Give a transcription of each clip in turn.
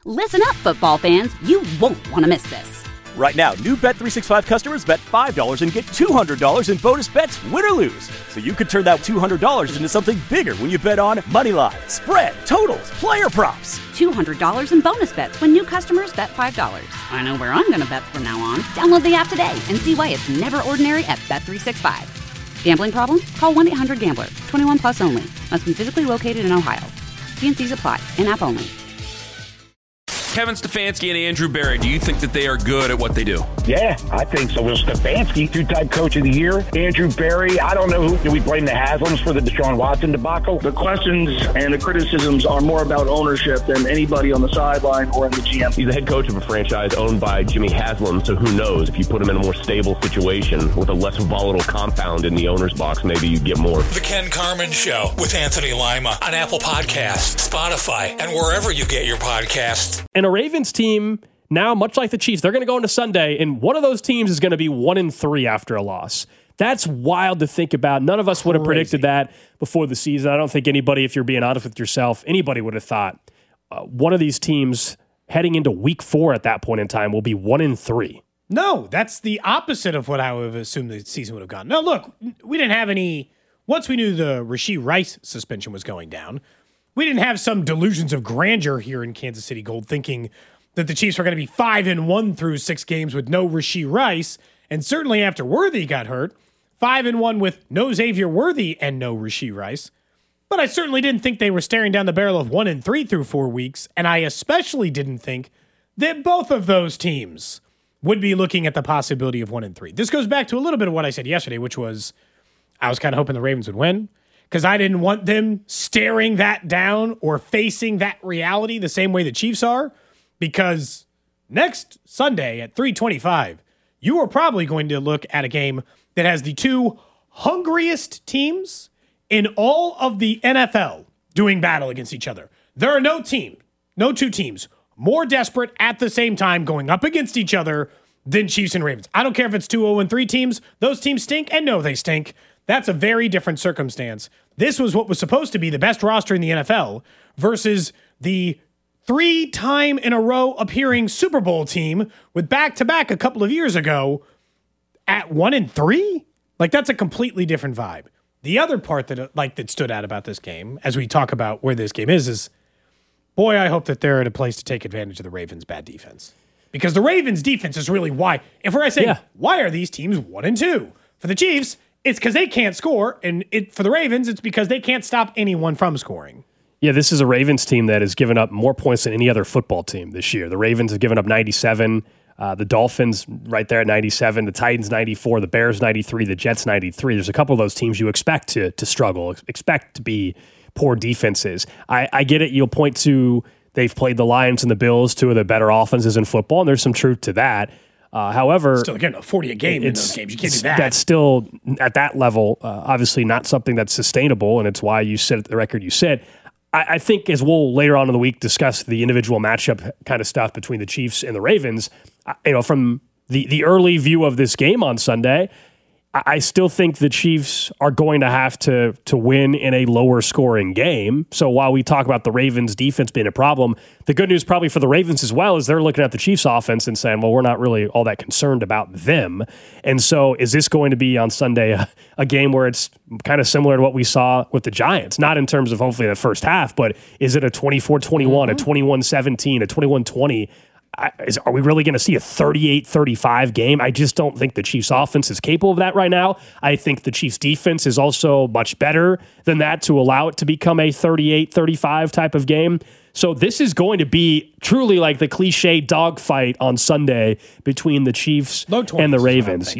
Listen up, football fans. You won't want to miss this. Right now, new Bet365 customers bet $5 and get $200 in bonus bets, win or lose. So you could turn that $200 into something bigger when you bet on moneyline, spread, totals, player props. $200 in bonus bets when new customers bet $5. I know where I'm going to bet from now on. Download the app today and see why it's never ordinary at Bet365. Gambling problem? Call 1-800-GAMBLER. 21 plus only. Must be physically located in Ohio. T&Cs apply. In-app only. Kevin Stefanski and Andrew Berry, do you think that they are good at what they do? Yeah, I think so. Well, Stefanski, two-time coach of the year. Andrew Berry, I don't know who. Do we blame the Haslams for the Deshaun Watson debacle? The questions and the criticisms are more about ownership than anybody on the sideline or in the GM. He's the head coach of a franchise owned by Jimmy Haslam, so who knows? If you put him in a more stable situation with a less volatile compound in the owner's box, maybe you get more. The Ken Carman Show with Anthony Lima on Apple Podcasts, Spotify, and wherever you get your podcasts. And a Ravens team, now much like the Chiefs, they're going to go into Sunday, and one of those teams is going to be 1-3 after a loss. That's wild to think about. None of us would have predicted that before the season. I don't think anybody, if you're being honest with yourself, anybody would have thought one of these teams heading into week 4 at that point in time will be 1-3. No, that's the opposite of what I would have assumed the season would have gone. No, look, we didn't have any, once we knew the Rashee Rice suspension was going down, we didn't have some delusions of grandeur here in Kansas City Gold thinking that the Chiefs were going to be 5-1 through 6 games with no Rashee Rice. And certainly after Worthy got hurt, 5-1 with no Xavier Worthy and no Rashee Rice. But I certainly didn't think they were staring down the barrel of 1-3 through 4 weeks. And I especially didn't think that both of those teams would be looking at the possibility of 1-3. This goes back to a little bit of what I said yesterday, which was I was kind of hoping the Ravens would win, because I didn't want them staring that down or facing that reality the same way the Chiefs are, because next Sunday at 3:25, you are probably going to look at a game that has the 2 hungriest teams in all of the NFL doing battle against each other. There are no 2 teams more desperate at the same time going up against each other than Chiefs and Ravens. I don't care if it's 2 0-3 teams. Those teams stink, and no, they stink. That's a very different circumstance. This was what was supposed to be the best roster in the NFL versus the 3-time in a row appearing Super Bowl team with back-to-back a couple of years ago at 1-3. Like, that's a completely different vibe. The other part that stood out about this game, as we talk about where this game is boy, I hope that they're at a place to take advantage of the Ravens' bad defense. Because the Ravens' defense is really why. If we're saying, why are these teams 1-2? For the Chiefs, it's because they can't score, and for the Ravens, it's because they can't stop anyone from scoring. Yeah, this is a Ravens team that has given up more points than any other football team this year. The Ravens have given up 97, the Dolphins right there at 97, the Titans 94, the Bears 93, the Jets 93. There's a couple of those teams you expect to struggle, expect to be poor defenses. I get it. You'll point to they've played the Lions and the Bills, 2 of the better offenses in football, and there's some truth to that. However, still getting a 40 a game in those games. You can't do that. That's still at that level, obviously not something that's sustainable, and it's why you sit at the record you sit. I think as we'll later on in the week discuss the individual matchup kind of stuff between the Chiefs and the Ravens, from the early view of this game on Sunday, I still think the Chiefs are going to have to win in a lower scoring game. So while we talk about the Ravens defense being a problem, the good news probably for the Ravens as well is they're looking at the Chiefs offense and saying, well, we're not really all that concerned about them. And so is this going to be on Sunday a game where it's kind of similar to what we saw with the Giants? Not in terms of hopefully the first half, but is it a 24-21, a 21-17, a 21-20? Are we really going to see a 38-35 game? I just don't think the Chiefs offense is capable of that right now. I think the Chiefs defense is also much better than that to allow it to become a 38-35 type of game. So this is going to be truly like the cliche dogfight on Sunday between the Chiefs and the Ravens.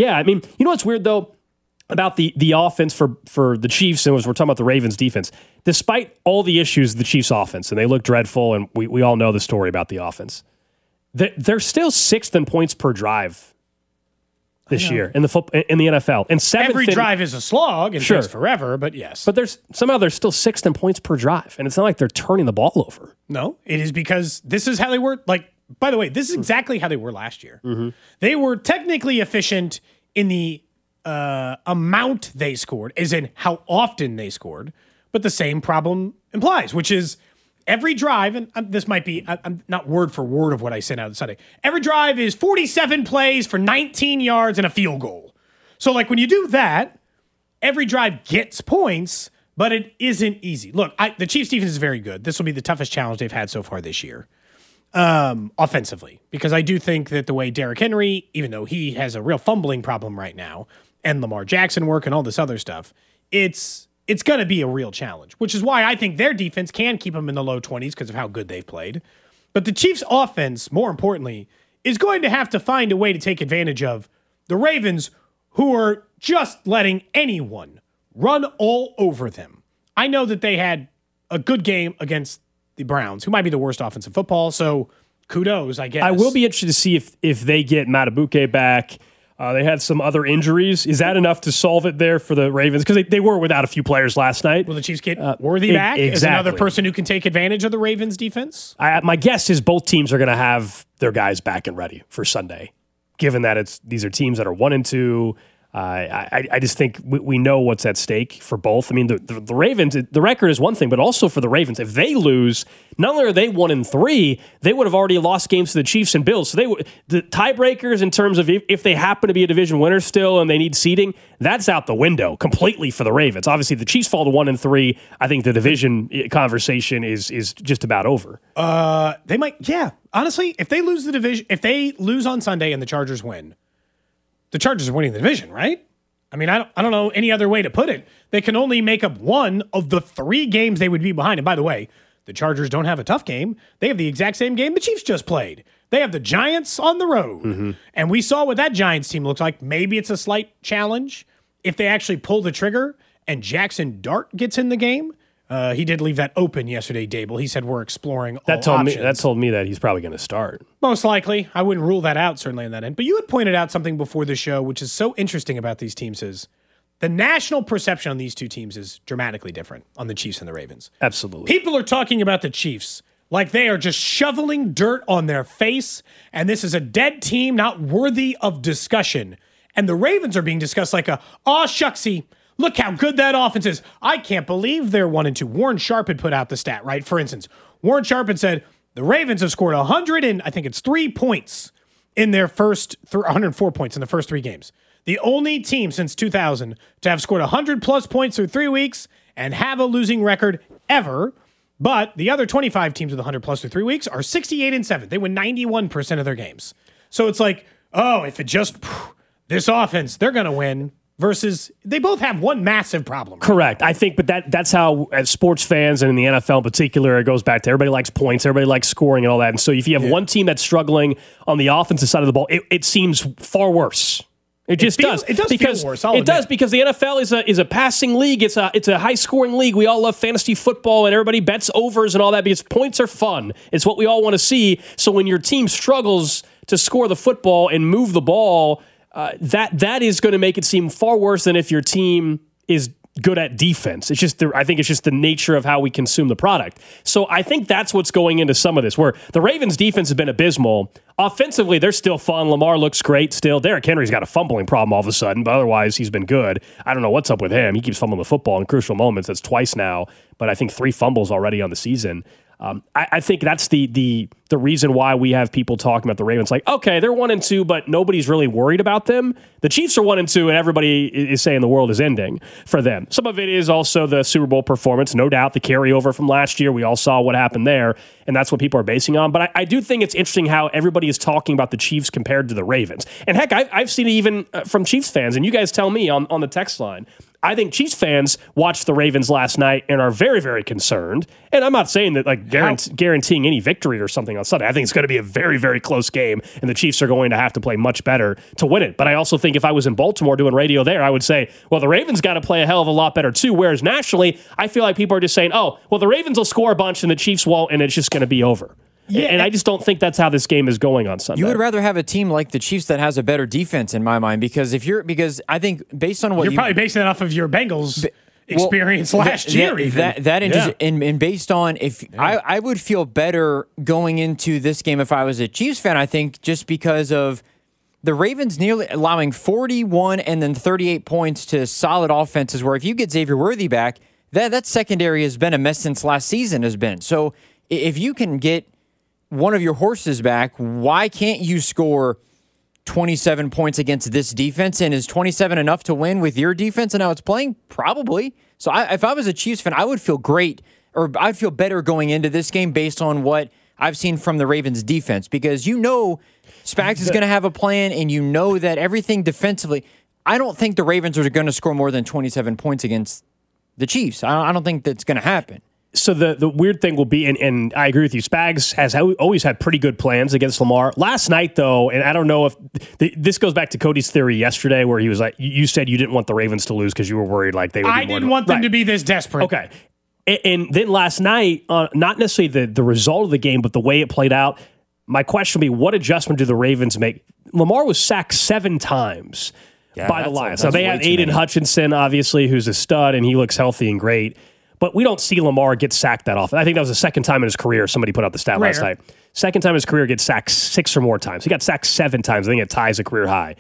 What's weird though about the offense for the Chiefs, and as we're talking about the Ravens defense, despite all the issues of the Chiefs offense, and they look dreadful, and we all know the story about the offense, they're still 6th in points per drive this year in the NFL. And 7th every drive is a slog and takes forever, but yes. But they're still 6th in points per drive, and it's not like they're turning the ball over. No, it is because this is how they were. Like, by the way, this is exactly how they were last year. Mm-hmm. They were technically efficient in the amount they scored, as in how often they scored, but the same problem implies, which is every drive, and this might be, I'm not word for word of what I sent out on Sunday. Every drive is 47 plays for 19 yards and a field goal. So, like, when you do that, every drive gets points, but it isn't easy. Look, the Chiefs' defense is very good. This will be the toughest challenge they've had so far this year, offensively, because I do think that the way Derrick Henry, even though he has a real fumbling problem right now, and Lamar Jackson work and all this other stuff, it's going to be a real challenge, which is why I think their defense can keep them in the low 20s because of how good they've played. But the Chiefs' offense, more importantly, is going to have to find a way to take advantage of the Ravens, who are just letting anyone run all over them. I know that they had a good game against the Browns, who might be the worst offense in football, so kudos, I guess. I will be interested to see if they get Madubuike back. They had some other injuries. Is that enough to solve it there for the Ravens? Because they were without a few players last night. Will the Chiefs get Worthy back exactly. as another person who can take advantage of the Ravens' defense? My guess is both teams are going to have their guys back and ready for Sunday, given that these are teams that are 1-2. I just think we know what's at stake for both. I mean, the Ravens, the record is one thing, but also for the Ravens, if they lose, not only are they 1-3, they would have already lost games to the Chiefs and Bills. So the tiebreakers in terms of if they happen to be a division winner still and they need seeding, that's out the window completely for the Ravens. Obviously, the Chiefs fall to 1-3. I think the division conversation is just about over. They might, yeah. Honestly, if they lose the division, if they lose on Sunday and the Chargers win, the Chargers are winning the division, right? I mean, I don't know any other way to put it. They can only make up one of the 3 games they would be behind. And by the way, the Chargers don't have a tough game. They have the exact same game the Chiefs just played. They have the Giants on the road. Mm-hmm. And we saw what that Giants team looks like. Maybe it's a slight challenge if they actually pull the trigger and Jackson Dart gets in the game. He did leave that open yesterday, Dable. He said we're exploring all options. That told me that he's probably going to start. Most likely. I wouldn't rule that out, certainly on that end. But you had pointed out something before the show, which is so interesting about these teams is the national perception on these two teams is dramatically different on the Chiefs and the Ravens. Absolutely. People are talking about the Chiefs like they are just shoveling dirt on their face, and this is a dead team not worthy of discussion. And the Ravens are being discussed like shucksy. Look how good that offense is. I can't believe they're 1-2. Warren Sharp had put out the stat, right? For instance, Warren Sharp had said the Ravens have scored 3 points in their first 104 points in the first 3 games. The only team since 2000 to have scored 100-plus points through 3 weeks and have a losing record ever. But the other 25 teams with 100-plus through 3 weeks are 68-7. They win 91% of their games. So it's like, if it just this offense, they're going to win. Versus, they both have one massive problem. Correct. I think, but that's how, as sports fans and in the NFL in particular, it goes back to everybody likes points, everybody likes scoring and all that. And so if you have one team that's struggling on the offensive side of the ball, it seems far worse. It just does. It does feel worse. It does because the NFL is a passing league. It's a high scoring league. We all love fantasy football and everybody bets overs and all that because points are fun. It's what we all want to see. So when your team struggles to score the football and move the ball, that is going to make it seem far worse than if your team is good at defense. It's just I think it's just the nature of how we consume the product. So I think that's what's going into some of this, where the Ravens' defense has been abysmal. Offensively, they're still fun. Lamar looks great still. Derrick Henry's got a fumbling problem all of a sudden, but otherwise he's been good. I don't know what's up with him. He keeps fumbling the football in crucial moments. That's twice now, but I think 3 fumbles already on the season. I think that's the reason why we have people talking about the Ravens like, okay, they're 1-2, but nobody's really worried about them. The Chiefs are 1-2, and everybody is saying the world is ending for them. Some of it is also the Super Bowl performance, no doubt, the carryover from last year. We all saw what happened there, and that's what people are basing on. But I do think it's interesting how everybody is talking about the Chiefs compared to the Ravens. And heck, I've seen it even from Chiefs fans, and you guys tell me on the text line. I think Chiefs fans watched the Ravens last night and are very, very concerned. And I'm not saying that like guaranteeing any victory or something on Sunday. I think it's going to be a very, very close game, and the Chiefs are going to have to play much better to win it. But I also think if I was in Baltimore doing radio there, I would say, well, the Ravens got to play a hell of a lot better too. Whereas nationally, I feel like people are just saying, oh, well, the Ravens will score a bunch and the Chiefs won't, and it's just going to be over. Yeah, and I just don't think that's how this game is going on Sunday. You would rather have a team like the Chiefs that has a better defense, in my mind, because I think based on what you're probably basing it off of your Bengals experience last year. And based on I would feel better going into this game if I was a Chiefs fan. I think just because of the Ravens nearly allowing 41 and then 38 points to solid offenses. Where if you get Xavier Worthy back, that secondary has been a mess since last season has been. So if you can get one of your horses back, why can't you score 27 points against this defense? And is 27 enough to win with your defense and how it's playing? Probably. So if I was a Chiefs fan, I would feel great, or I'd feel better going into this game based on what I've seen from the Ravens defense, because Spags is going to have a plan, and you know that everything defensively. I don't think the Ravens are going to score more than 27 points against the Chiefs. I don't think that's going to happen. So the weird thing will be, and I agree with you, Spags has always had pretty good plans against Lamar. Last night, though, and I don't know if this goes back to Cody's theory yesterday, where he was like, you said you didn't want the Ravens to lose because you were worried like they would. I didn't want them to be this desperate. Okay. And then last night, not necessarily the result of the game, but the way it played out, my question would be, what adjustment do the Ravens make? Lamar was sacked 7 times by the Lions. So they have Aiden Hutchinson, obviously, who's a stud, and he looks healthy and great. But we don't see Lamar get sacked that often. I think that was the second time in his career. Somebody put out the stat last night. Second time in his career gets sacked 6 or more times. He got sacked 7 times. I think it ties a career high.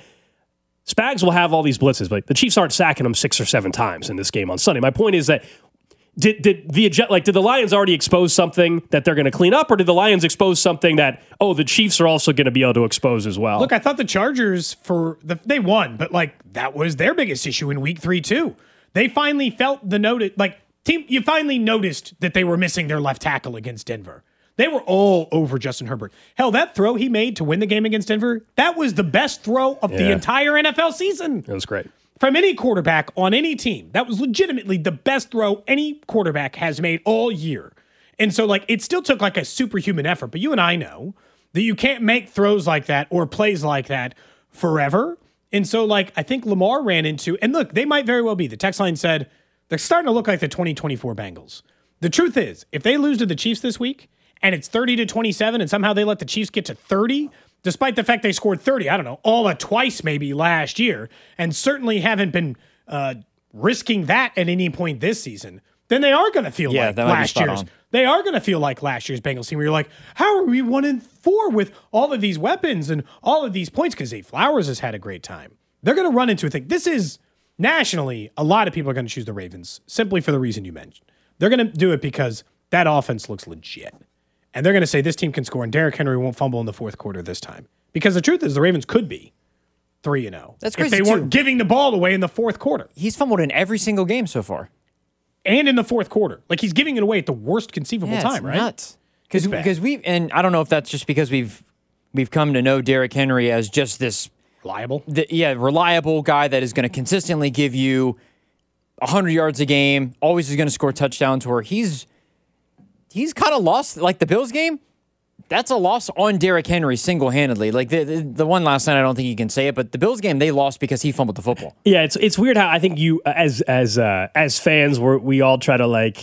Spags will have all these blitzes, but the Chiefs aren't sacking him 6 or 7 times in this game on Sunday. My point is that did the Lions already expose something that they're going to clean up, or did the Lions expose something that, the Chiefs are also going to be able to expose as well? Look, I thought the Chargers they won, but that was their biggest issue in week 3 too. They finally felt the notice, you finally noticed that they were missing their left tackle against Denver. They were all over Justin Herbert. Hell, that throw he made to win the game against Denver, that was the best throw of the entire NFL season. That was great. From any quarterback on any team, that was legitimately the best throw any quarterback has made all year. And so, it still took a superhuman effort. But you and I know that you can't make throws like that or plays like that forever. And so, I think Lamar ran into, and look, they might very well be. The text line said, they're starting to look like the 2024 Bengals. The truth is, if they lose to the Chiefs this week, and it's 30-27, and somehow they let the Chiefs get to 30, despite the fact they scored 30, I don't know, all but twice maybe last year, and certainly haven't been risking that at any point this season, then they are going to feel like last year's. They are going to feel like last year's Bengals team, where you're like, how are we 1-4 with all of these weapons and all of these points? Because Zay Flowers has had a great time. They're going to run into a thing. This is nationally, a lot of people are going to choose the Ravens simply for the reason you mentioned. They're going to do it because that offense looks legit. And they're going to say this team can score, and Derrick Henry won't fumble in the fourth quarter this time. Because the truth is, the Ravens could be 3-0. That's crazy, if they weren't giving the ball away in the fourth quarter. He's fumbled in every single game so far. And in the fourth quarter. He's giving it away at the worst conceivable time, right? Nuts. Because and I don't know if that's just because we've come to know Derrick Henry as just this reliable guy that is going to consistently give you 100 yards a game, always is going to score touchdowns, where he's kind of lost, the Bills game. That's a loss on Derrick Henry single-handedly. The one last night, I don't think you can say it, but the Bills game, they lost because he fumbled the football. Yeah, it's weird how I think you, as fans, we all try to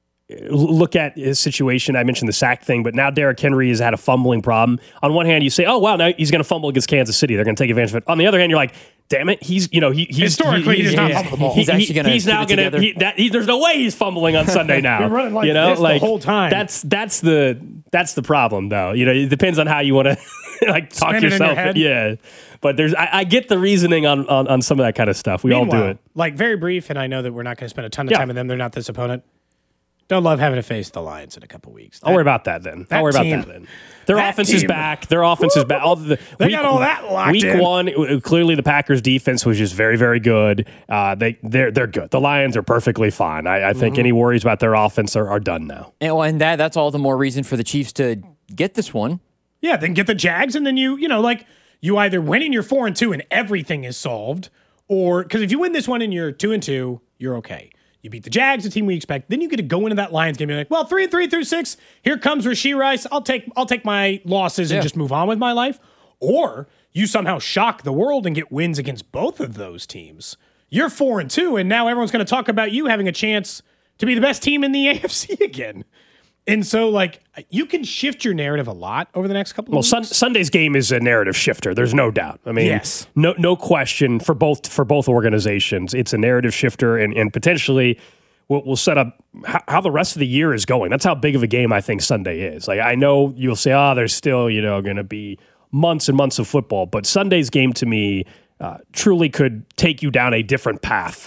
look at his situation. I mentioned the sack thing, but now Derrick Henry has had a fumbling problem. On one hand, you say, oh, wow, now he's going to fumble against Kansas City. They're going to take advantage of it. On the other hand, you're like, damn it, he's historically he does not fumble the ball. He's actually going to. He's now going to. There's no way he's fumbling on Sunday now. You're running this the whole time. That's the problem, though. It depends on how you want to talk Spin yourself. It in Yeah, your head. but I get the reasoning on some of that kind of stuff. We all do it. Very brief, and I know that we're not going to spend a ton of time with them. They're not this opponent. Don't love having to face the Lions in a couple weeks. I'll worry about that then. Their offense is back. Their offense is back. They got all that locked in. Week 1, clearly the Packers' defense was just very, very good. They're good. The Lions are perfectly fine. I think any worries about their offense are done now. And that's all the more reason for the Chiefs to get this one. Yeah, then get the Jags, and then you either win and you're 4-2 and everything is solved, or because if you win this one and you're 2-2, you're okay. You beat the Jags, the team we expect. Then you get to go into that Lions game and be like, 3-3 through 6. Here comes Rashee Rice. I'll take my losses and just move on with my life. Or you somehow shock the world and get wins against both of those teams. You're 4-2, and now everyone's going to talk about you having a chance to be the best team in the AFC again. And so, you can shift your narrative a lot over the next couple of weeks. Sunday's game is a narrative shifter. There's no doubt. I mean, yes. No question for both organizations. It's a narrative shifter, and potentially will set up how the rest of the year is going. That's how big of a game I think Sunday is. I know you'll say, there's still going to be months and months of football, but Sunday's game to me truly could take you down a different path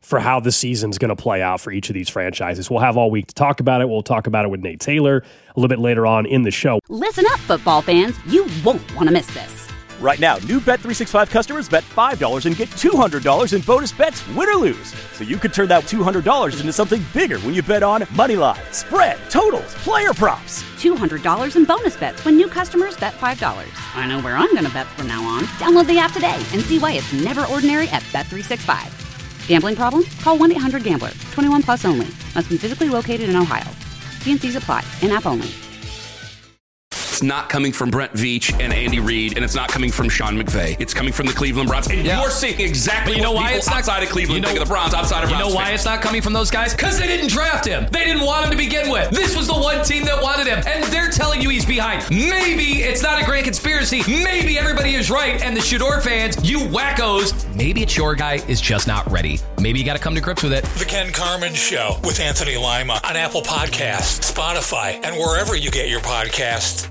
for how the season's going to play out for each of these franchises. We'll have all week to talk about it. We'll talk about it with Nate Taylor a little bit later on in the show. Listen up, football fans. You won't want to miss this. Right now, new Bet365 customers bet $5 and get $200 in bonus bets, win or lose. So you could turn that $200 into something bigger when you bet on money line, spread, totals, player props. $200 in bonus bets when new customers bet $5. I know where I'm going to bet from now on. Download the app today and see why it's never ordinary at Bet365. Gambling problem? Call 1-800-GAMBLER. 21 plus only. Must be physically located in Ohio. T&Cs apply. In-app only. It's not coming from Brent Veach and Andy Reid, and it's not coming from Sean McVay. It's coming from the Cleveland Browns. And you're seeing exactly what people outside of Cleveland think of the Browns, outside of Browns. You know why it's not coming from those guys? Because they didn't draft him. They didn't want him to begin with. This was the one team that wanted him, and they're telling you he's behind. Maybe it's not a grand conspiracy. Maybe everybody is right, and the Shador fans, you wackos, maybe it's your guy is just not ready. Maybe you got to come to grips with it. The Ken Carman Show with Anthony Lima on Apple Podcasts, Spotify, and wherever you get your podcasts.